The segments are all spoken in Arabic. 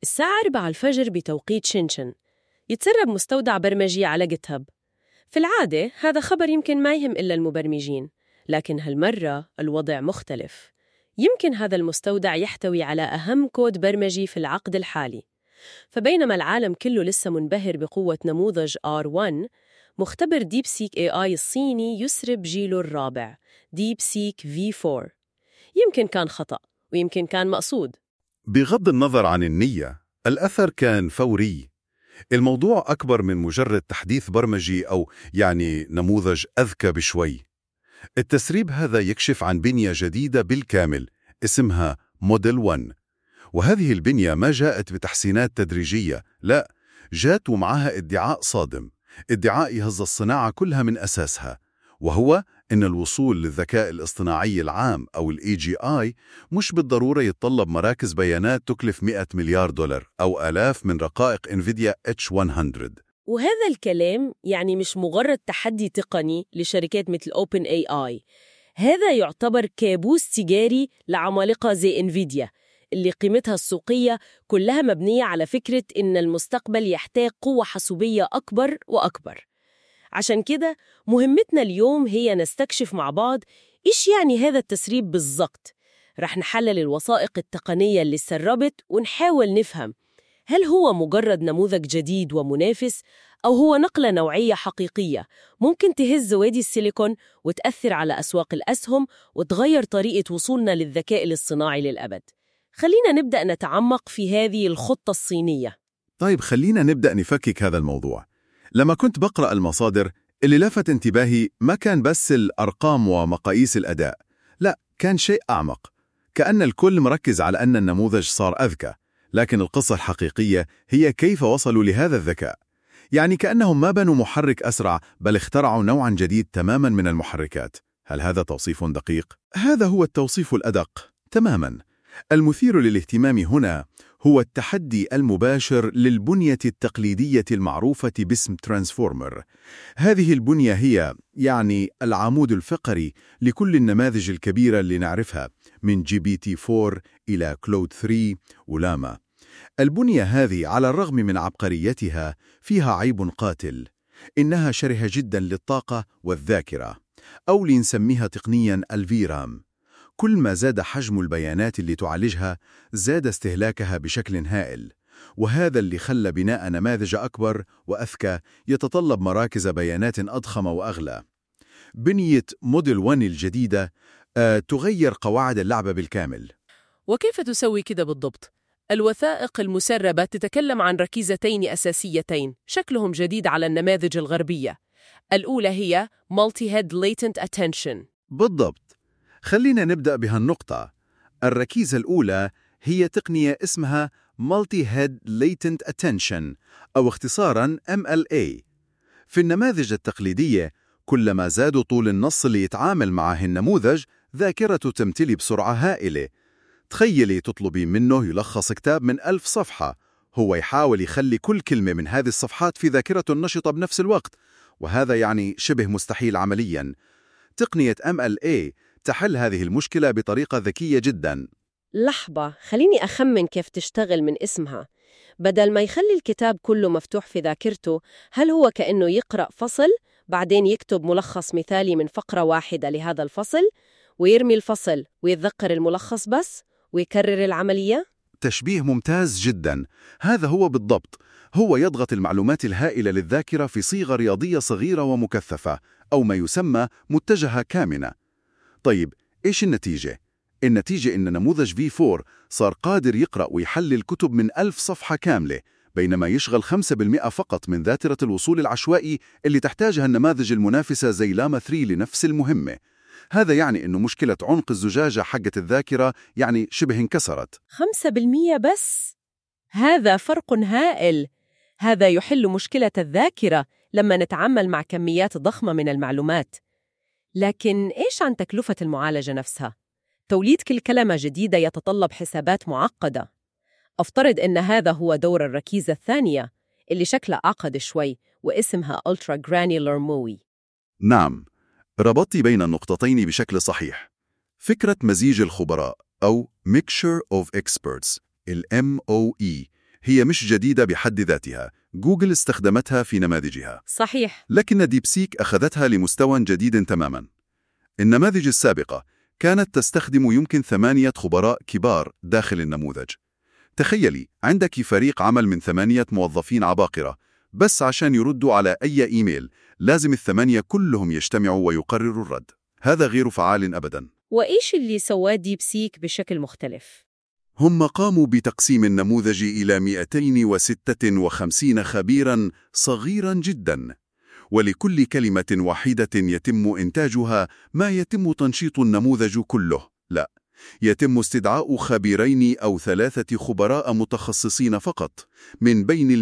الساعة 4 الفجر بتوقيت شنشن يتسرب مستودع برمجي على جيت هاب. في العادة هذا خبر يمكن ما يهم إلا المبرمجين، لكن هالمرة الوضع مختلف. يمكن هذا المستودع يحتوي على أهم كود برمجي في العقد الحالي. فبينما العالم كله لسه منبهر بقوة نموذج R1، مختبر ديب سيك AI الصيني يسرب جيله الرابع ديب سيك V4. يمكن كان خطأ ويمكن كان مقصود. بغض النظر عن النية، الأثر كان فوري. الموضوع أكبر من مجرد تحديث برمجي أو نموذج أذكى بشوي. التسريب هذا يكشف عن بنية جديدة بالكامل اسمها موديل 1، وهذه البنية ما جاءت بتحسينات تدريجية، لا، جاءت ومعها ادعاء صادم، ادعاء يهز الصناعة كلها من أساسها، وهو إن الوصول للذكاء الاصطناعي العام أو ال AGI مش بالضرورة يتطلب مراكز بيانات تكلف 100 مليار دولار أو آلاف من رقائق انفيديا H100. وهذا الكلام مش مجرد تحدي تقني لشركات مثل OpenAI، هذا يعتبر كابوس تجاري لعمالقة زي انفيديا اللي قيمتها السوقية كلها مبنية على فكرة إن المستقبل يحتاج قوة حاسوبية أكبر وأكبر. عشان كده مهمتنا اليوم هي نستكشف مع بعض إيش هذا التسريب بالضبط. رح نحلل الوثائق التقنية اللي سربت ونحاول نفهم هل هو مجرد نموذج جديد ومنافس، أو هو نقلة نوعية حقيقية ممكن تهز وادي السيليكون وتأثر على أسواق الأسهم وتغير طريقة وصولنا للذكاء الاصطناعي للأبد. خلينا نبدأ نتعمق في هذه الخطة الصينية. طيب خلينا نبدأ نفكك هذا الموضوع. لما كنت بقرأ المصادر، اللي لفت انتباهي ما كان بس الأرقام ومقاييس الأداء، لا، كان شيء أعمق. كأن الكل مركز على أن النموذج صار أذكى، لكن القصة الحقيقية هي كيف وصلوا لهذا الذكاء. كأنهم ما بنوا محرك أسرع، بل اخترعوا نوعاً جديد تماماً من المحركات. هل هذا توصيف دقيق؟ هذا هو التوصيف الأدق تماماً. المثير للاهتمام هنا هو التحدي المباشر للبنية التقليدية المعروفة باسم ترانسفورمر. هذه البنية هي العمود الفقري لكل النماذج الكبيرة اللي نعرفها، من GPT-4 إلى كلود 3 ولاما. البنية هذه على الرغم من عبقريتها فيها عيب قاتل، إنها شرهة جدا للطاقة والذاكرة، أو لنسميها تقنيا الفيرام. كل ما زاد حجم البيانات اللي تعالجها، زاد استهلاكها بشكل هائل، وهذا اللي خلى بناء نماذج أكبر وأذكى يتطلب مراكز بيانات أضخم وأغلى. بنية موديل 1 الجديدة تغير قواعد اللعبة بالكامل. وكيف تسوي كده بالضبط؟ الوثائق المسربة تتكلم عن ركيزتين أساسيتين شكلهم جديد على النماذج الغربية. الأولى هي Multi-Head Latent Attention. بالضبط، خلينا نبدأ بهالنقطة. الركيزة الأولى هي تقنية اسمها Multi-Head Latent Attention، أو اختصاراً MLA. في النماذج التقليدية، كلما زاد طول النص اللي يتعامل معه النموذج، ذاكرته تمتلي بسرعة هائلة. تخيلي تطلبي منه يلخص كتاب من 1000 صفحة، هو يحاول يخلي كل كلمة من هذه الصفحات في ذاكرته النشطة بنفس الوقت، وهذا شبه مستحيل عملياً. تقنية MLA تحل هذه المشكلة بطريقة ذكية جداً. لحظة، خليني أخمن كيف تشتغل من اسمها. بدل ما يخلي الكتاب كله مفتوح في ذاكرته، هل هو كأنه يقرأ فصل بعدين يكتب ملخص مثالي من فقرة واحدة لهذا الفصل، ويرمي الفصل ويتذكر الملخص بس ويكرر العملية؟ تشبيه ممتاز جداً، هذا هو بالضبط. هو يضغط المعلومات الهائلة للذاكرة في صيغة رياضية صغيرة ومكثفة، أو ما يسمى متجهة كامنة. طيب، إيش النتيجة؟ النتيجة إن نموذج V4 صار قادر يقرأ ويحلل كتب من 1000 صفحة كاملة، بينما يشغل 5% فقط من ذاكرة الوصول العشوائي اللي تحتاجها النماذج المنافسة زي لاما 3 لنفس المهمة. هذا إنه مشكلة عنق الزجاجة حقة الذاكرة شبه انكسرت. 5% بس؟ هذا فرق هائل. هذا يحل مشكلة الذاكرة لما نتعامل مع كميات ضخمة من المعلومات. لكن إيش عن تكلفة المعالجة نفسها؟ توليد كل كلمة جديدة يتطلب حسابات معقدة. أفترض أن هذا هو دور الركيزة الثانية اللي شكلها أعقد شوي واسمها Ultra Granular MOE. نعم، ربطت بين النقطتين بشكل صحيح. فكرة مزيج الخبراء أو Mixture of Experts، ال MOE، هي مش جديدة بحد ذاتها، جوجل استخدمتها في نماذجها. صحيح. لكن ديبسيك أخذتها لمستوى جديد تماما. النماذج السابقة كانت تستخدم يمكن 8 خبراء كبار داخل النموذج. تخيلي عندك فريق عمل من 8 موظفين عباقرة، بس عشان يردوا على أي إيميل لازم ال8 كلهم يجتمعوا ويقرروا الرد. هذا غير فعال أبدا. وإيش اللي سواه ديبسيك بشكل مختلف؟ هم قاموا بتقسيم النموذج إلى 256 خبيرا صغيرا جدا، ولكل كلمة واحدة يتم إنتاجها ما يتم تنشيط النموذج كله. لا، يتم استدعاء خبيرين أو 3 خبراء متخصصين فقط من بين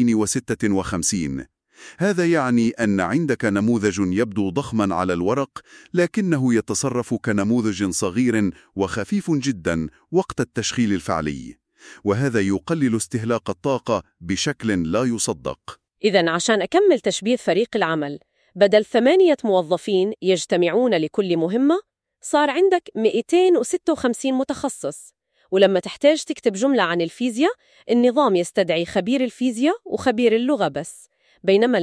256. هذا يعني أن عندك نموذج يبدو ضخما على الورق، لكنه يتصرف كنموذج صغير وخفيف جدا وقت التشغيل الفعلي، وهذا يقلل استهلاك الطاقة بشكل لا يصدق. إذن عشان أكمل تشبيه فريق العمل، بدل 8 موظفين يجتمعون لكل مهمة، صار عندك 256 متخصص. ولما تحتاج تكتب جملة عن الفيزياء، النظام يستدعي خبير الفيزياء وخبير اللغة بس، بينما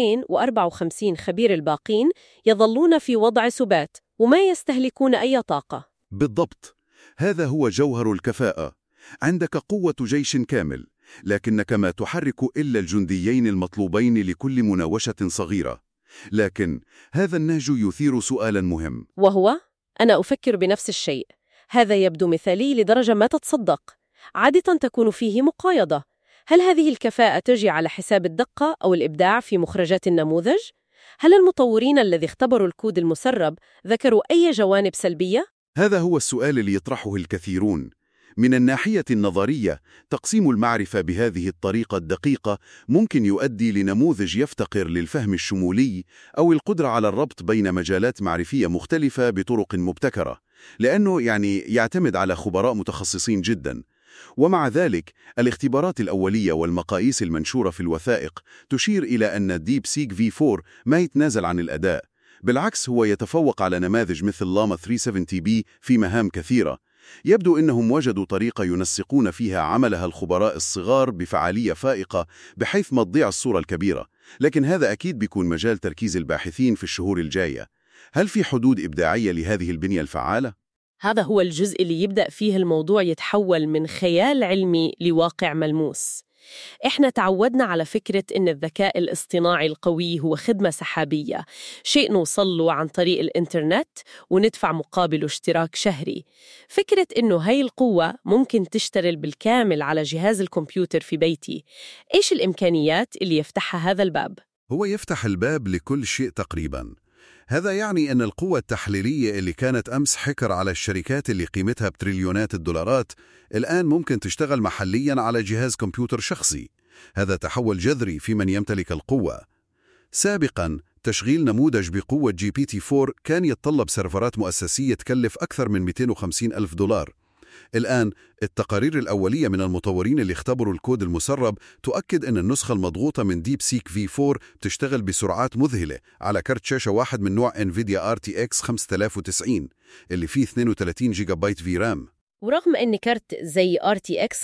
254 خبير الباقين يظلون في وضع سبات وما يستهلكون أي طاقة. بالضبط، هذا هو جوهر الكفاءة. عندك قوة جيش كامل، لكنك ما تحرك إلا الجنديين المطلوبين لكل مناوشة صغيرة. لكن هذا النهج يثير سؤالاً مهم، وهو أنا أفكر بنفس الشيء. هذا يبدو مثالي لدرجة ما تتصدق. عادة تكون فيه مقايضة. هل هذه الكفاءة تجي على حساب الدقة أو الإبداع في مخرجات النموذج؟ هل المطورين الذي اختبروا الكود المسرب ذكروا أي جوانب سلبية؟ هذا هو السؤال اللي يطرحه الكثيرون. من الناحية النظرية، تقسيم المعرفة بهذه الطريقة الدقيقة ممكن يؤدي لنموذج يفتقر للفهم الشمولي أو القدرة على الربط بين مجالات معرفية مختلفة بطرق مبتكرة، لأنه يعتمد على خبراء متخصصين جدا. ومع ذلك، الاختبارات الأولية والمقاييس المنشورة في الوثائق تشير إلى أن ديب سيك V4 ما يتنازل عن الأداء. بالعكس، هو يتفوق على نماذج مثل لاما 370B في مهام كثيرة. يبدو أنهم وجدوا طريقة ينسقون فيها عملها الخبراء الصغار بفعالية فائقة بحيث ما تضيع الصورة الكبيرة. لكن هذا أكيد بيكون مجال تركيز الباحثين في الشهور الجاية. هل في حدود إبداعية لهذه البنية الفعالة؟ هذا هو الجزء اللي يبدأ فيه الموضوع يتحول من خيال علمي لواقع ملموس. إحنا تعودنا على فكرة إن الذكاء الاصطناعي القوي هو خدمة سحابية، شيء نوصل له عن طريق الإنترنت وندفع مقابله اشتراك شهري. فكرة إنه هاي القوة ممكن تشتغل بالكامل على جهاز الكمبيوتر في بيتي، إيش الإمكانيات اللي يفتحها هذا الباب؟ هو يفتح الباب لكل شيء تقريباً. هذا يعني أن القوة التحليلية اللي كانت أمس حكر على الشركات اللي قيمتها بتريليونات الدولارات، الآن ممكن تشتغل محلياً على جهاز كمبيوتر شخصي. هذا تحول جذري في من يمتلك القوة. سابقاً، تشغيل نموذج بقوة GPT-4 كان يتطلب سيرفرات مؤسسية تكلف أكثر من 250 ألف دولار. الآن، التقارير الأولية من المطورين اللي اختبروا الكود المسرب تؤكد أن النسخة المضغوطة من ديب سيك V4 تشتغل بسرعات مذهلة على كرت شاشة واحد من نوع NVIDIA RTX 5090 اللي فيه 32 جيجا بايت في رام. ورغم أن كرت زي RTX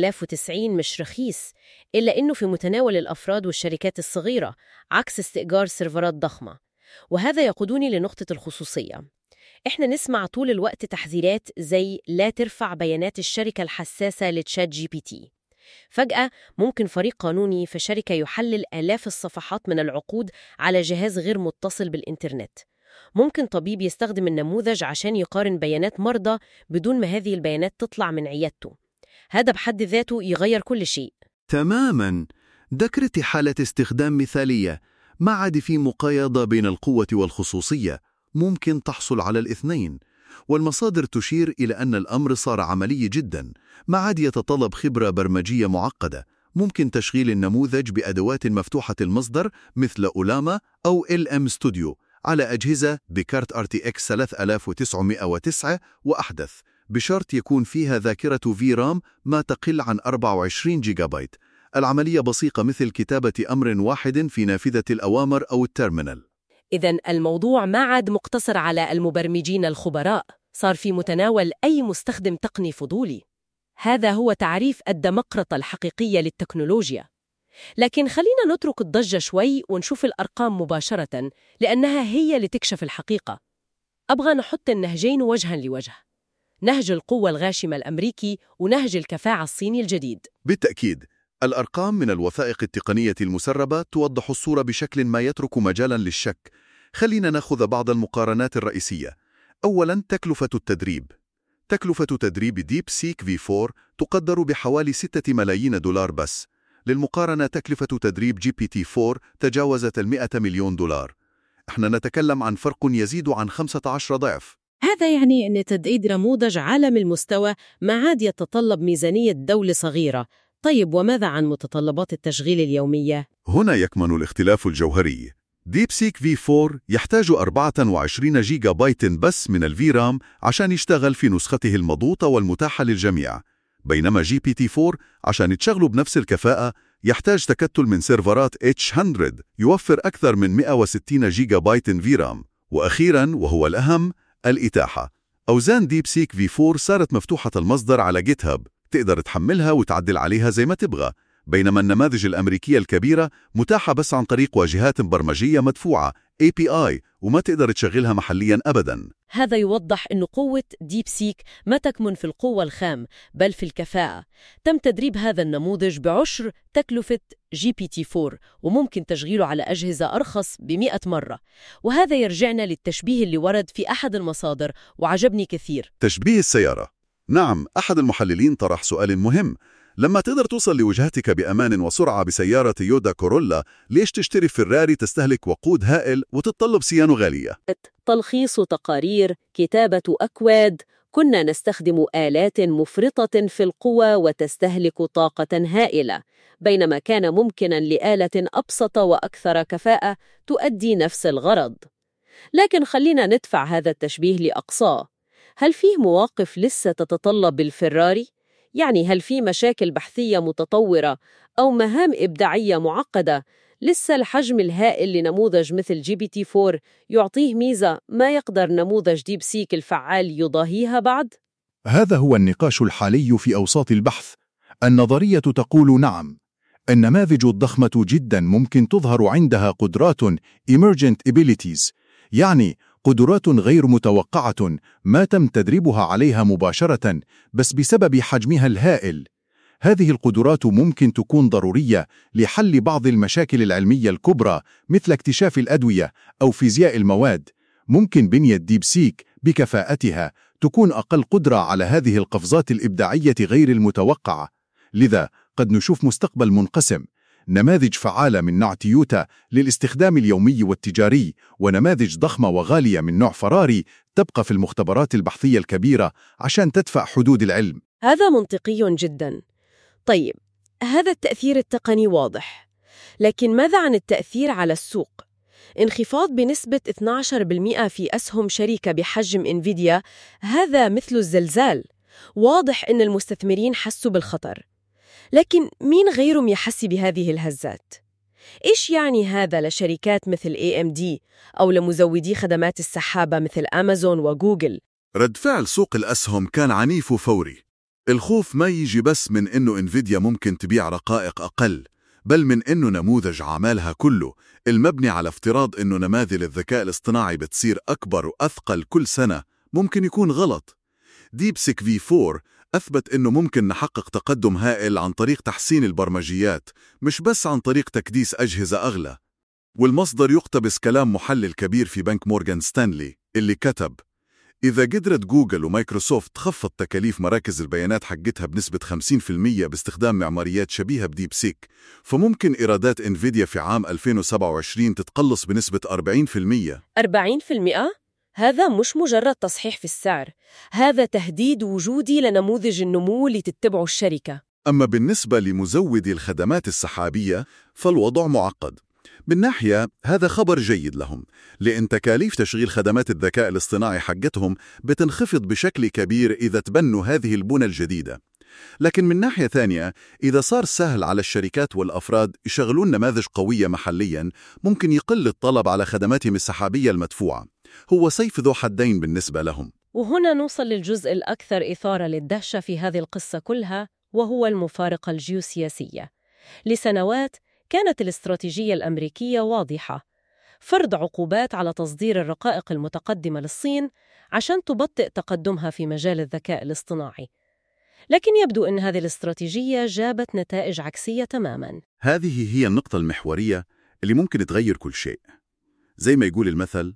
5090 مش رخيص، إلا أنه في متناول الأفراد والشركات الصغيرة عكس استئجار سيرفرات ضخمة. وهذا يقودني لنقطة الخصوصية. إحنا نسمع طول الوقت تحذيرات زي لا ترفع بيانات الشركة الحساسة لتشات جي بي تي. فجأة ممكن فريق قانوني في شركة يحلل آلاف الصفحات من العقود على جهاز غير متصل بالإنترنت. ممكن طبيب يستخدم النموذج عشان يقارن بيانات مرضى بدون ما هذه البيانات تطلع من عيادته. هذا بحد ذاته يغير كل شيء. تماماً. ذكرت حالة استخدام مثالية، ما عاد في مقايضة بين القوة والخصوصية، ممكن تحصل على الاثنين. والمصادر تشير إلى أن الأمر صار عملي جداً، ما عاد يتطلب خبرة برمجية معقدة. ممكن تشغيل النموذج بأدوات مفتوحة المصدر مثل أولاما أو LM Studio على أجهزة بكارت RTX 3909 وأحدث، بشرط يكون فيها ذاكرة VRAM ما تقل عن 24 جيجا بايت. العملية بسيطة مثل كتابة أمر واحد في نافذة الأوامر أو التيرمينال. إذن الموضوع ما عاد مقتصر على المبرمجين الخبراء، صار في متناول أي مستخدم تقني فضولي. هذا هو تعريف الدمقرطة الحقيقية للتكنولوجيا. لكن خلينا نترك الضجة شوي ونشوف الأرقام مباشرة، لأنها هي اللي تكشف الحقيقة. أبغى نحط النهجين وجها لوجه، نهج القوة الغاشمة الأمريكي ونهج الكفاءة الصيني الجديد. بالتأكيد، الأرقام من الوثائق التقنية المسربة توضح الصورة بشكل ما يترك مجالاً للشك. خلينا نأخذ بعض المقارنات الرئيسية. أولاً، تكلفة التدريب. تكلفة تدريب ديب سيك V4 تقدر بحوالي 6 ملايين دولار بس. للمقارنة، تكلفة تدريب GPT-4 تجاوزت 100 مليون دولار. احنا نتكلم عن فرق يزيد عن 15 ضعف. هذا يعني أن تدعيد نموذج عالمي المستوى ما عاد يتطلب ميزانية دولة صغيرة. طيب، وماذا عن متطلبات التشغيل اليومية؟ هنا يكمن الاختلاف الجوهري. ديب سيك V4 يحتاج 24 جيجا بايت بس من الفيرام عشان يشتغل في نسخته المضغوطة والمتاحة للجميع، بينما GPT-4 عشان يتشغلوا بنفس الكفاءة يحتاج تكتل من سيرفرات H100 يوفر أكثر من 160 جيجا بايت فيرام. وأخيراً وهو الأهم، الإتاحة. أوزان ديب سيك V4 صارت مفتوحة المصدر على جيت هاب، تقدر تحملها وتعدل عليها زي ما تبغى، بينما النماذج الأمريكية الكبيرة متاحة بس عن طريق واجهات برمجية مدفوعة API، وما تقدر تشغلها محلياً أبداً. هذا يوضح أن قوة ديب سيك ما تكمن في القوة الخام بل في الكفاءة. تم تدريب هذا النموذج بعشر تكلفة GPT-4، وممكن تشغيله على أجهزة أرخص ب100 مرة. وهذا يرجعنا للتشبيه اللي ورد في أحد المصادر وعجبني كثير. تشبيه السيارة. نعم، أحد المحللين طرح سؤال مهم: لما تقدر توصل لوجهتك بأمان وسرعة بسيارة تويوتا كورولا، ليش تشتري فيراري تستهلك وقود هائل وتتطلب صيانة غالية؟ تلخيص تقارير، كتابة أكواد. كنا نستخدم آلات مفرطة في القوة وتستهلك طاقة هائلة، بينما كان ممكناً لآلة أبسط وأكثر كفاءة تؤدي نفس الغرض. لكن خلينا ندفع هذا التشبيه لأقصاه. هل فيه مواقف لسه تتطلب الفيراري؟ يعني هل في مشاكل بحثية متطورة أو مهام إبداعية معقدة لسه الحجم الهائل لنموذج مثل GPT-4 يعطيه ميزة ما يقدر نموذج ديب سيك الفعال يضاهيها بعد؟ هذا هو النقاش الحالي في أوساط البحث. النظرية تقول نعم، النماذج الضخمة جدا ممكن تظهر عندها قدرات emergent abilities، يعني قدرات غير متوقعة ما تم تدريبها عليها مباشرة بس بسبب حجمها الهائل. هذه القدرات ممكن تكون ضرورية لحل بعض المشاكل العلمية الكبرى مثل اكتشاف الأدوية أو فيزياء المواد. ممكن بنية ديب سيك بكفاءتها تكون أقل قدرة على هذه القفزات الإبداعية غير المتوقعة. لذا قد نشوف مستقبل منقسم: نماذج فعالة من نوع تويوتا للاستخدام اليومي والتجاري، ونماذج ضخمة وغالية من نوع فراري تبقى في المختبرات البحثية الكبيرة عشان تدفع حدود العلم. هذا منطقي جدا. طيب، هذا التأثير التقني واضح، لكن ماذا عن التأثير على السوق؟ انخفاض بنسبة 12% في أسهم شركة بحجم إنفيديا، هذا مثل الزلزال. واضح أن المستثمرين حسوا بالخطر، لكن مين غيرهم يحس بهذه الهزات؟ إيش يعني هذا لشركات مثل AMD أو لمزودي خدمات السحابة مثل أمازون وجوجل؟ رد فعل سوق الأسهم كان عنيف وفوري. الخوف ما يجي بس من إنه إنفيديا ممكن تبيع رقائق أقل، بل من إنه نموذج عمالها كله المبني على افتراض إنه نماذج الذكاء الاصطناعي بتصير أكبر وأثقل كل سنة ممكن يكون غلط. ديب سيك V4 أثبت إنه ممكن نحقق تقدم هائل عن طريق تحسين البرمجيات، مش بس عن طريق تكديس أجهزة أغلى. والمصدر يقتبس كلام محلل كبير في بنك مورغان ستانلي اللي كتب: إذا قدرت جوجل ومايكروسوفت تخفض تكاليف مراكز البيانات حقتها بنسبة 50% باستخدام معماريات شبيهة بديب سيك، فممكن إيرادات إنفيديا في عام 2027 تتقلص بنسبة 40%. 40%؟ هذا مش مجرد تصحيح في السعر، هذا تهديد وجودي لنموذج النمو اللي تتبعه الشركة. أما بالنسبة لمزودي الخدمات السحابية فالوضع معقد. من ناحية هذا خبر جيد لهم، لأن تكاليف تشغيل خدمات الذكاء الاصطناعي حقتهم بتنخفض بشكل كبير إذا تبنوا هذه البنى الجديدة. لكن من ناحية ثانية، إذا صار سهل على الشركات والأفراد يشغلون نماذج قوية محلياً، ممكن يقل الطلب على خدماتهم السحابية المدفوعة. هو سيف ذو حدين بالنسبة لهم. وهنا نوصل للجزء الأكثر إثارة للدهشة في هذه القصة كلها، وهو المفارقة الجيوسياسية. لسنوات كانت الاستراتيجية الأمريكية واضحة: فرض عقوبات على تصدير الرقائق المتقدمة للصين عشان تبطئ تقدمها في مجال الذكاء الاصطناعي. لكن يبدو أن هذه الاستراتيجية جابت نتائج عكسية تماماً. هذه هي النقطة المحورية اللي ممكن تغير كل شيء. زي ما يقول المثل: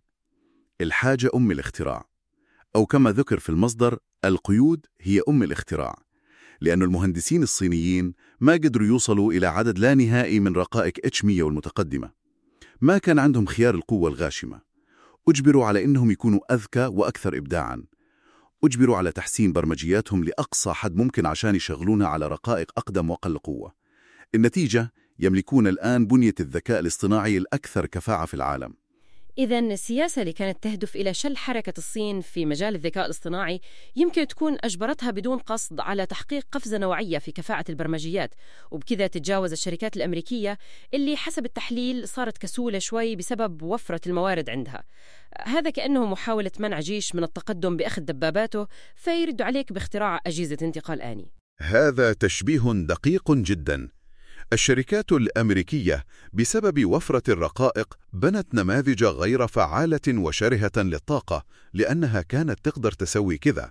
الحاجة أم الاختراع، أو كما ذكر في المصدر: القيود هي أم الاختراع. لأن المهندسين الصينيين ما قدروا يوصلوا إلى عدد لا نهائي من رقائق H100 والمتقدمة. ما كان عندهم خيار القوة الغاشمة. أجبروا على إنهم يكونوا أذكى وأكثر إبداعاً. أجبروا على تحسين برمجياتهم لأقصى حد ممكن عشان يشغلونها على رقائق أقدم وأقل قوة. النتيجة: يملكون الآن بنية الذكاء الاصطناعي الأكثر كفاءة في العالم. إذن السياسة اللي كانت تهدف إلى شل حركة الصين في مجال الذكاء الاصطناعي يمكن تكون أجبرتها بدون قصد على تحقيق قفزة نوعية في كفاءة البرمجيات، وبكذا تتجاوز الشركات الأمريكية اللي حسب التحليل صارت كسولة شوي بسبب وفرة الموارد عندها. هذا كأنه محاولة منع جيش من التقدم بأخذ دباباته فيرد عليك باختراع أجهزة انتقال آني. هذا تشبيه دقيق جداً. الشركات الأمريكية بسبب وفرة الرقائق بنت نماذج غير فعالة وشرهة للطاقة، لأنها كانت تقدر تسوي كذا.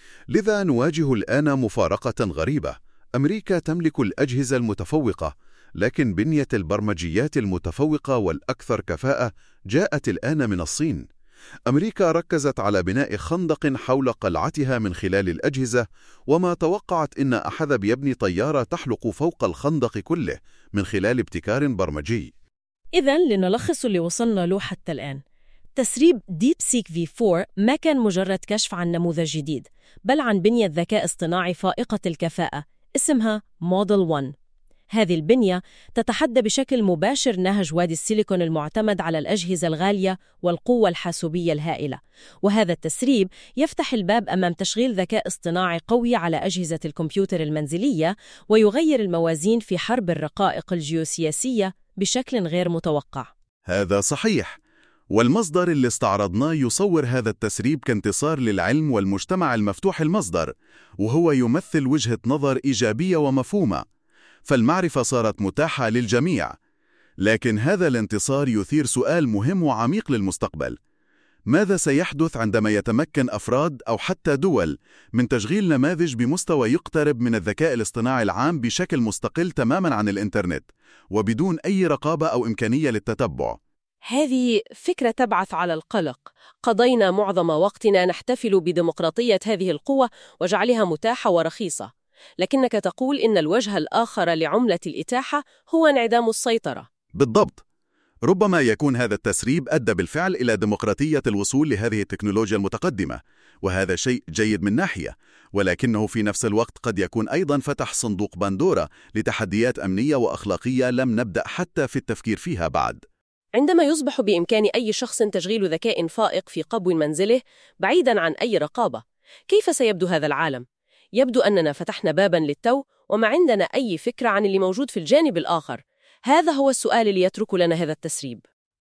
لذا نواجه الآن مفارقة غريبة. أمريكا تملك الأجهزة المتفوقة، لكن بنية البرمجيات المتفوقة والأكثر كفاءة جاءت الآن من الصين. أمريكا ركزت على بناء خندق حول قلعتها من خلال الأجهزة، وما توقعت إن أحد بيبني طيارة تحلق فوق الخندق كله من خلال ابتكار برمجي. إذن لنلخص اللي وصلنا له حتى الآن: تسريب DeepSeek V4 ما كان مجرد كشف عن نموذج جديد، بل عن بنية ذكاء اصطناعي فائقة الكفاءة اسمها Model 1. هذه البنية تتحدى بشكل مباشر نهج وادي السيليكون المعتمد على الأجهزة الغالية والقوة الحاسوبية الهائلة، وهذا التسريب يفتح الباب أمام تشغيل ذكاء اصطناعي قوي على أجهزة الكمبيوتر المنزلية، ويغير الموازين في حرب الرقائق الجيوسياسية بشكل غير متوقع. هذا صحيح، والمصدر اللي استعرضناه يصور هذا التسريب كانتصار للعلم والمجتمع المفتوح المصدر، وهو يمثل وجهة نظر إيجابية ومفهومة، فالمعرفة صارت متاحة للجميع. لكن هذا الانتصار يثير سؤال مهم وعميق للمستقبل: ماذا سيحدث عندما يتمكن أفراد أو حتى دول من تشغيل نماذج بمستوى يقترب من الذكاء الاصطناعي العام بشكل مستقل تماماً عن الإنترنت وبدون أي رقابة أو إمكانية للتتبع؟ هذه فكرة تبعث على القلق. قضينا معظم وقتنا نحتفل بديمقراطية هذه القوة وجعلها متاحة ورخيصة، لكنك تقول إن الوجه الآخر لعملة الإتاحة هو انعدام السيطرة. بالضبط. ربما يكون هذا التسريب أدى بالفعل إلى ديمقراطية الوصول لهذه التكنولوجيا المتقدمة، وهذا شيء جيد من ناحية، ولكنه في نفس الوقت قد يكون أيضاً فتح صندوق بندورة لتحديات أمنية وأخلاقية لم نبدأ حتى في التفكير فيها بعد. عندما يصبح بإمكان أي شخص تشغيل ذكاء فائق في قبو منزله بعيداً عن أي رقابة، كيف سيبدو هذا العالم؟ يبدو أننا فتحنا باباً للتو وما عندنا أي فكرة عن اللي موجود في الجانب الآخر. هذا هو السؤال اللي يترك لنا هذا التسريب.